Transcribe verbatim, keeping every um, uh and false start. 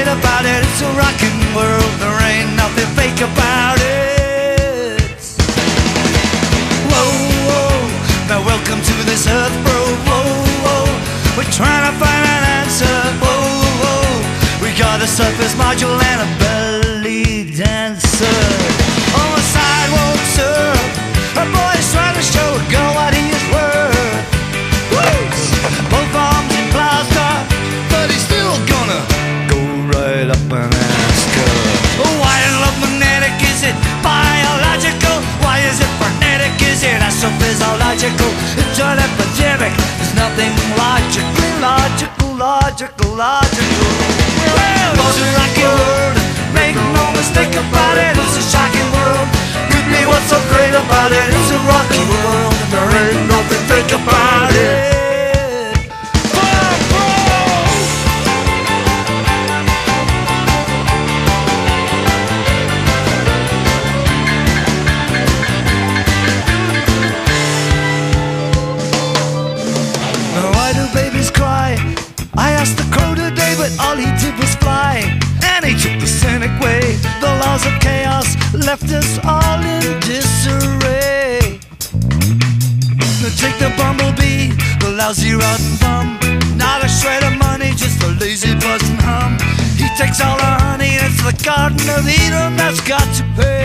about it. It's a rockin' world, there ain't nothing fake about it. Whoa, whoa, now welcome to this earth, bro. Whoa, whoa, we're trying to find an answer. Whoa, whoa, we got a surface module and a belly dancer. On the sidewalk, sir, a boy's trying to show a girl what he is worth. Woo! Both arms in plaster, but he's still gonna go right up and ask her, why is love magnetic? Is it biological? Why is it frenetic? Is it astrophysiological? It's an epidemic. There's nothing logically logical, logical, logical. Well, it's a rocky world, make no mistake about it. It's a shocking world, could be what's so great about it. It's a rocky world, and there ain't nothing fake about it. I asked the crow today, but all he did was fly, and he took the scenic way. The laws of chaos left us all in disarray. Now take the bumblebee, the lousy rotten bum, not a shred of money, just a lazy buzz and hum. He takes all the honey, it's the Garden of Eden that's got to pay.